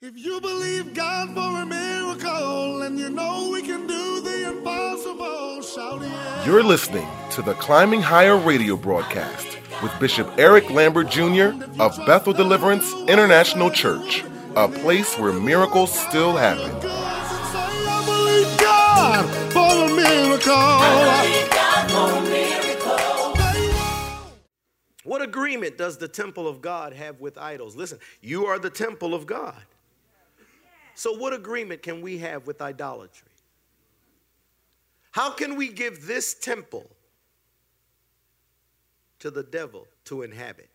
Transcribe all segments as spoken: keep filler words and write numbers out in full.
If you believe God for a miracle and you know we can do the impossible, shout it. You're listening to the Climbing Higher radio broadcast with Bishop Eric Lambert Junior of Bethel Deliverance International Church, a place where miracles still happen. I believe God for a miracle. I believe God for a miracle. What agreement does the temple of God have with idols? Listen, you are the temple of God. So what agreement can we have with idolatry? How can we give this temple to the devil to inhabit?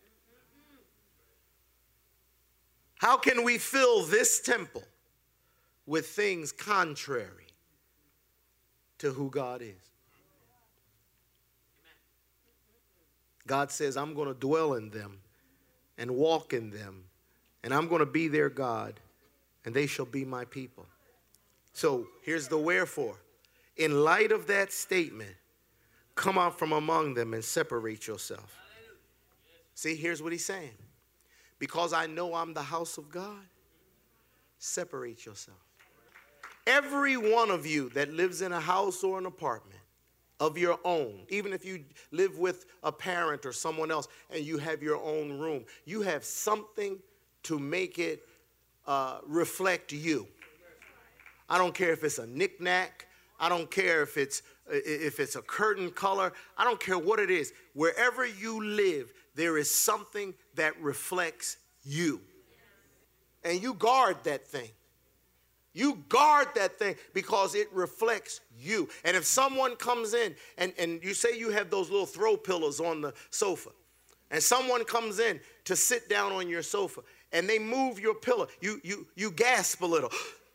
How can we fill this temple with things contrary to who God is? God says, I'm going to dwell in them and walk in them, and I'm going to be their God, and they shall be my people. So here's the wherefore. In light of that statement, come out from among them and separate yourself. See, here's what he's saying. Because I know I'm the house of God, separate yourself. Every one of you that lives in a house or an apartment of your own, even if you live with a parent or someone else and you have your own room, you have something to make it uh, reflect you. I don't care if it's a knickknack. I don't care if it's if it's a curtain color. I don't care what it is. Wherever you live, there is something that reflects you. And you guard that thing. You guard that thing because it reflects you. And if someone comes in and, and you say you have those little throw pillows on the sofa, and someone comes in to sit down on your sofa and they move your pillow, you you you gasp a little.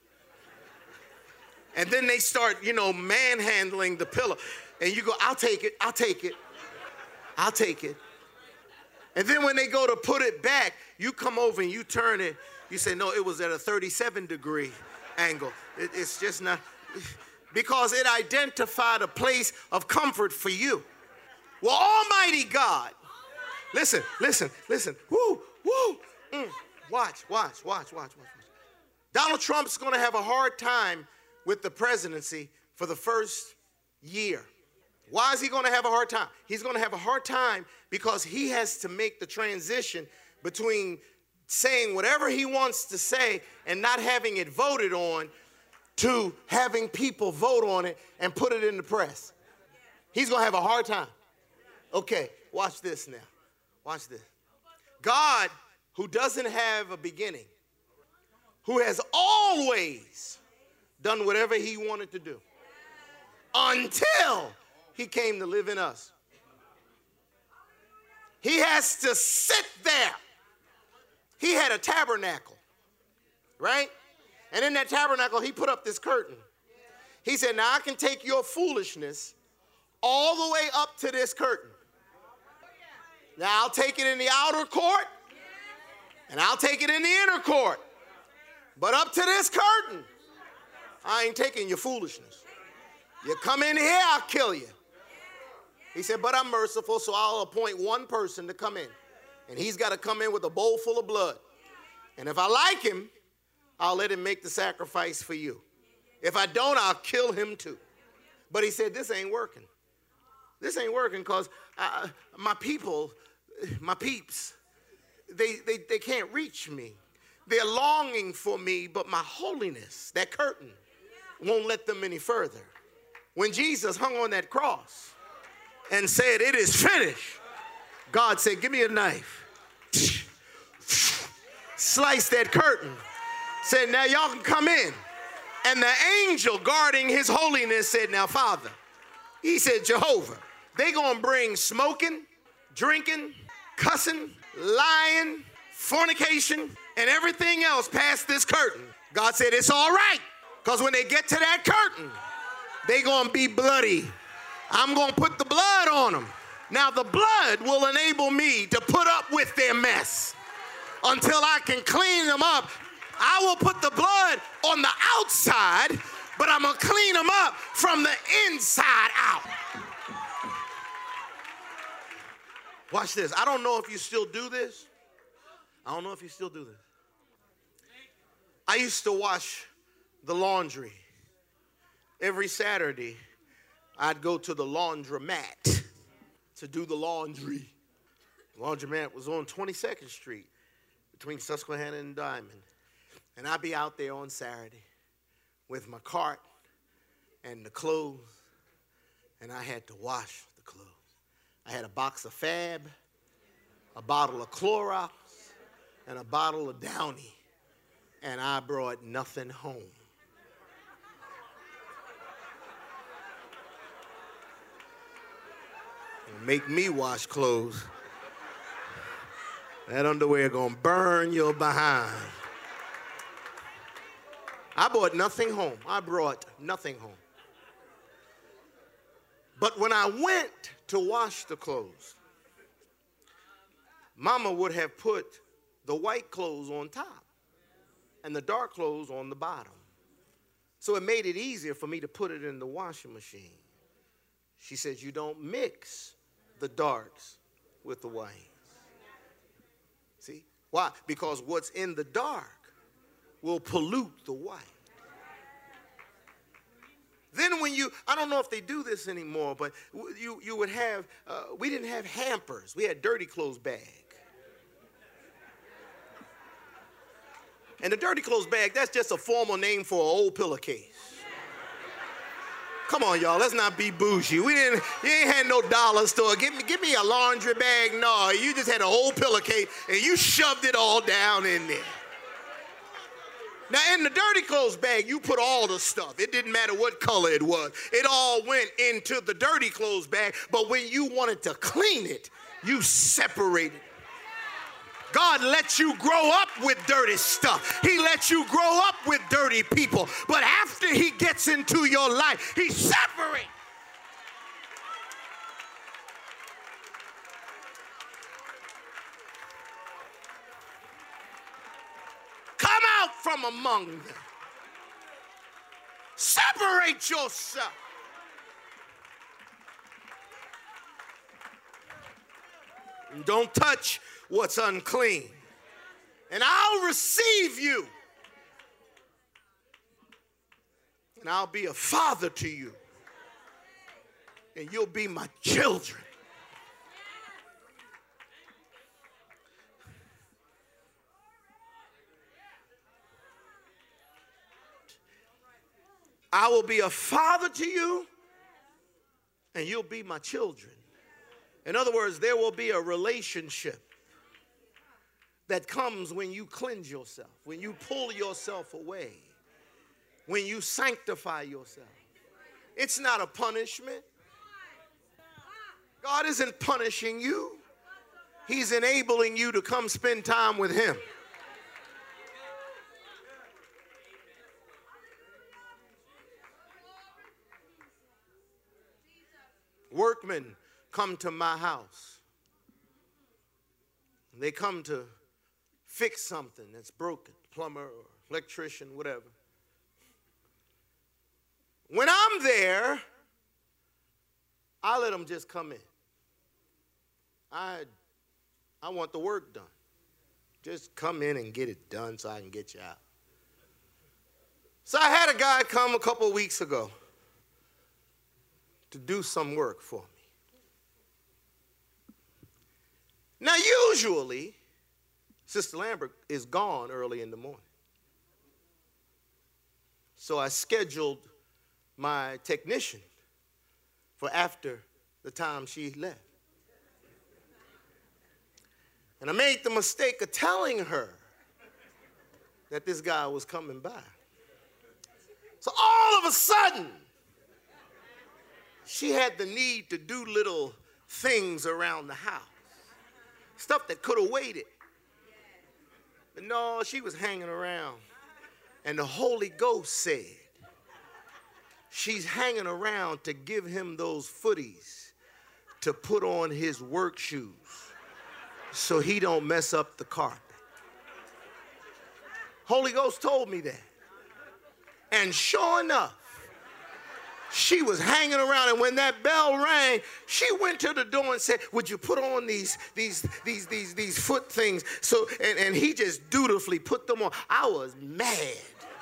And then they start, you know, manhandling the pillow. And you go, I'll take it, I'll take it, I'll take it. And then when they go to put it back, you come over and you turn it. You say, no, it was at a thirty-seven degree angle. It, it's just not, because it identified a place of comfort for you. Well, Almighty God, listen, listen, listen. Woo, woo. Mm. Watch, watch, watch, watch, watch. Donald Trump's going to have a hard time with the presidency for the first year. Why is he going to have a hard time? He's going to have a hard time because he has to make the transition between saying whatever he wants to say and not having it voted on to having people vote on it and put it in the press. He's going to have a hard time. Okay, watch this now. Watch this. God, who doesn't have a beginning, who has always done whatever he wanted to do until he came to live in us. He has to sit there. He had a tabernacle, right? And in that tabernacle, he put up this curtain. He said, now I can take your foolishness all the way up to this curtain. Now I'll take it in the outer court, and I'll take it in the inner court. But up to this curtain, I ain't taking your foolishness. You come in here, I'll kill you. He said, but I'm merciful, so I'll appoint one person to come in. And he's got to come in with a bowl full of blood. And if I like him, I'll let him make the sacrifice for you. If I don't, I'll kill him too. But he said, this ain't working. This ain't working because my people, my peeps, they, they, they can't reach me. They're longing for me, but my holiness, that curtain, won't let them any further. When Jesus hung on that cross and said, it is finished, God said, give me a knife. Slice that curtain. Said, now y'all can come in. And the angel guarding his holiness said, now, Father, he said, Jehovah, they gonna bring smoking, drinking, cussing, lying, fornication, and everything else past this curtain. God said, it's all right. Because when they get to that curtain, they gonna be bloody. I'm gonna put the blood on them. Now the blood will enable me to put up with their mess until I can clean them up. I will put the blood on the outside, but I'm gonna clean them up from the inside out. Watch this. I don't know if you still do this. I don't know if you still do this. I used to wash the laundry. Every Saturday, I'd go to the laundromat to do the laundry. The laundromat was on twenty-second Street between Susquehanna and Diamond. And I'd be out there on Saturday with my cart and the clothes, and I had to wash the clothes. I had a box of Fab, a bottle of Clorox, and a bottle of Downy, and I brought nothing home. Make me wash clothes. That underwear gonna burn your behind. I brought nothing home. I brought nothing home. But when I went to wash the clothes, Mama would have put the white clothes on top and the dark clothes on the bottom. So it made it easier for me to put it in the washing machine. She said, you don't mix the darks with the whites. See? Why? Because what's in the dark will pollute the white. Then when you, I don't know if they do this anymore, but you, you would have, uh, we didn't have hampers. We had dirty clothes bag. And the dirty clothes bag, that's just a formal name for an old pillowcase. Come on, y'all, let's not be bougie. We didn't, you ain't had no dollar store. Give me, give me a laundry bag. No, you just had an old pillowcase and you shoved it all down in there. Now, in the dirty clothes bag, you put all the stuff. It didn't matter what color it was. It all went into the dirty clothes bag, but when you wanted to clean it, you separated. God lets you grow up with dirty stuff. He lets you grow up with dirty people. But after he gets into your life, he separates. Come out from among them. Separate yourself. And don't touch what's unclean. And I'll receive you. And I'll be a father to you. And you'll be my children. I will be a father to you, and you'll be my children. In other words, there will be a relationship that comes when you cleanse yourself, when you pull yourself away, when you sanctify yourself. It's not a punishment. God isn't punishing you. He's enabling you to come spend time with him. Workmen come to my house. They come to fix something that's broken, plumber or electrician, whatever. When I'm there, I let them just come in. I, I want the work done. Just come in and get it done so I can get you out. So I had a guy come a couple of weeks ago to do some work for me. Now, usually, Sister Lambert is gone early in the morning. So I scheduled my technician for after the time she left. And I made the mistake of telling her that this guy was coming by. So all of a sudden, she had the need to do little things around the house. Stuff that could have waited. But no, she was hanging around. And the Holy Ghost said, she's hanging around to give him those footies to put on his work shoes so he don't mess up the carpet. Holy Ghost told me that. And sure enough, She was hanging around, and when that bell rang, she went to the door and said, would you put on these these these these these foot things? So and, and he just dutifully put them on. I was mad.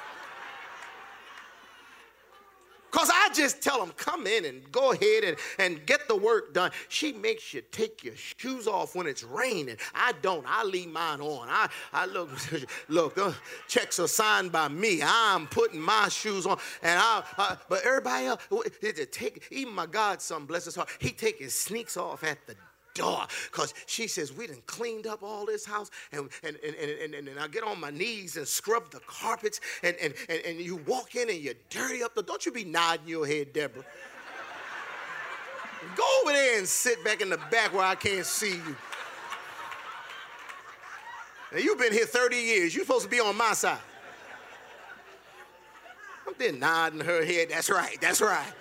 Because I just tell them, come in and go ahead and, and get the work done. She makes you take your shoes off when it's raining. I don't. I leave mine on. I, I look, look, uh, checks are signed by me. I'm putting my shoes on. And I, I but everybody else, it take, even my godson, bless his heart, he take his sneaks off at the door, because she says we done cleaned up all this house, and and, and, and, and and I get on my knees and scrub the carpets, and, and, and, and you walk in and you dirty up the, don't you be nodding your head, Deborah. Go over there and sit back in the back where I can't see you. Now, you've been here thirty years. You're supposed to be on my side. I'm there nodding her head. That's right, that's right.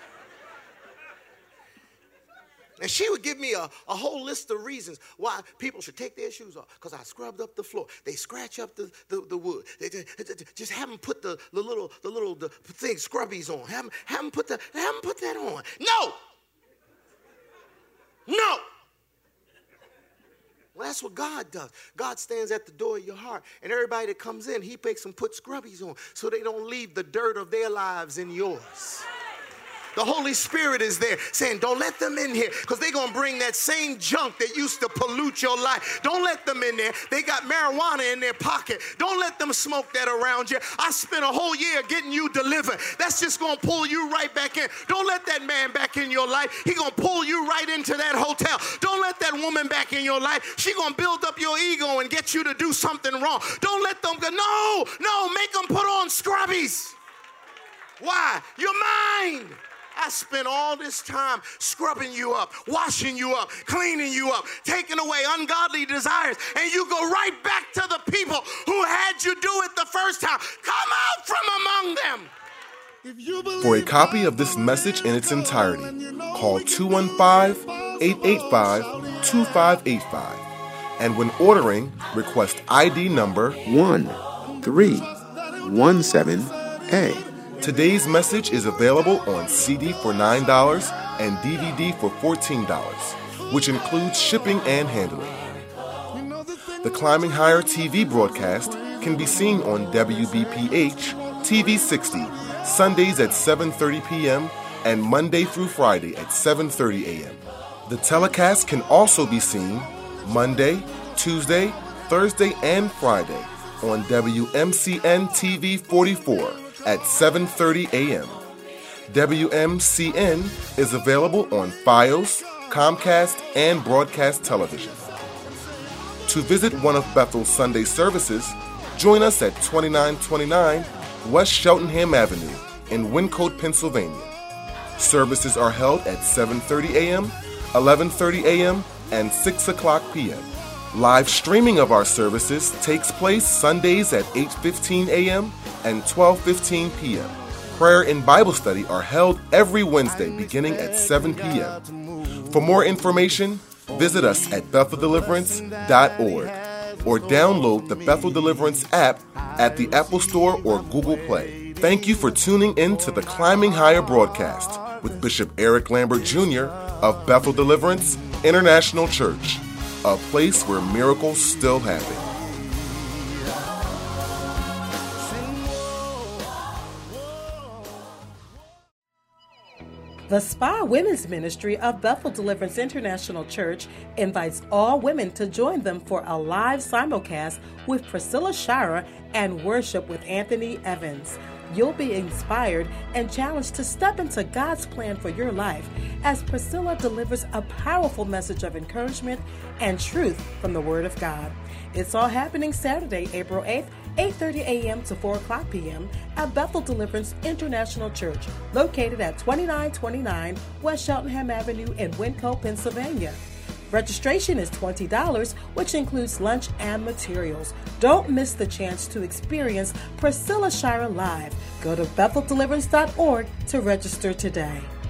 And she would give me a, a whole list of reasons why people should take their shoes off. Because I scrubbed up the floor. They scratch up the, the, the wood. They, they, they, just have them put the, the little the little the thing scrubbies on. Have them, have them put the have them put that on. No. No. Well, that's what God does. God stands at the door of your heart, and everybody that comes in, he makes them put scrubbies on so they don't leave the dirt of their lives in yours. The Holy Spirit is there saying, don't let them in here, because they're going to bring that same junk that used to pollute your life. Don't let them in there. They got marijuana in their pocket. Don't let them smoke that around you. I spent a whole year getting you delivered. That's just going to pull you right back in. Don't let that man back in your life. He's going to pull you right into that hotel. Don't let that woman back in your life. She's going to build up your ego and get you to do something wrong. Don't let them go. No, no, make them put on scrubbies. Why? You're mine. I spent all this time scrubbing you up, washing you up, cleaning you up, taking away ungodly desires, and you go right back to the people who had you do it the first time. Come out from among them. For a copy of this message in its entirety, call two one five, eight eight five, two five eight five. And when ordering, request I D number one three one seven A. Today's message is available on C D for nine dollars and D V D for fourteen dollars, which includes shipping and handling. The Climbing Higher T V broadcast can be seen on W B P H T V sixty, Sundays at seven thirty p.m. and Monday through Friday at seven thirty a.m. The telecast can also be seen Monday, Tuesday, Thursday, and Friday on W M C N T V forty-four at seven thirty a.m. W M C N is available on Fios, Comcast, and Broadcast Television. To visit one of Bethel's Sunday services, join us at twenty-nine twenty-nine West Cheltenham Avenue in Wyncote, Pennsylvania. Services are held at seven thirty a.m., eleven thirty a.m., and six o'clock p.m. Live streaming of our services takes place Sundays at eight fifteen a.m. and twelve fifteen p.m. Prayer and Bible study are held every Wednesday beginning at seven p.m. For more information, visit us at bethel deliverance dot org or download the Bethel Deliverance app at the Apple Store or Google Play. Thank you for tuning in to the Climbing Higher broadcast with Bishop Eric Lambert Junior of Bethel Deliverance International Church, a place where miracles still happen. The Spa Women's Ministry of Bethel Deliverance International Church invites all women to join them for a live simulcast with Priscilla Shira and worship with Anthony Evans. You'll be inspired and challenged to step into God's plan for your life as Priscilla delivers a powerful message of encouragement and truth from the Word of God. It's all happening Saturday, April eighth, eight thirty a.m. to four o'clock p.m. at Bethel Deliverance International Church, located at twenty-nine twenty-nine West Cheltenham Avenue in Wyncote, Pennsylvania. Registration is twenty dollars, which includes lunch and materials. Don't miss the chance to experience Priscilla Shira live. Go to bethel deliverance dot org to register today.